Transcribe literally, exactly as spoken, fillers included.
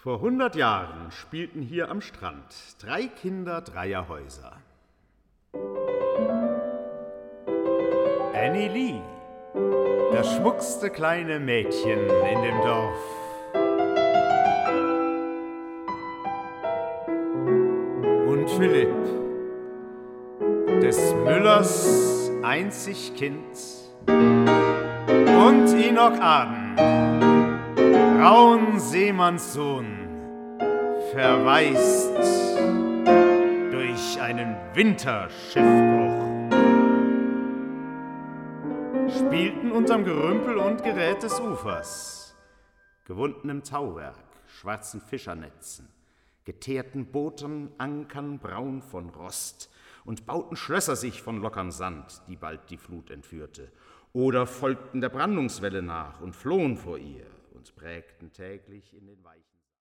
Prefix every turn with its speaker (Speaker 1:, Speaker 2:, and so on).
Speaker 1: Vor hundert Jahren spielten hier am Strand drei Kinder dreier Häuser. Annie Lee, das schmuckste kleine Mädchen in dem Dorf. Und Philipp, des Müllers einzig Kind. Und Enoch Arden, rauen Seemannssohn, verwaist durch einen Winterschiffbruch. Spielten unterm Gerümpel und Gerät des Ufers, gewundenem Tauwerk, schwarzen Fischernetzen, geteerten Booten, Ankern braun von Rost, und bauten Schlösser sich von lockerm Sand, die bald die Flut entführte, oder folgten der Brandungswelle nach und flohen vor ihr und prägten täglich in den weichen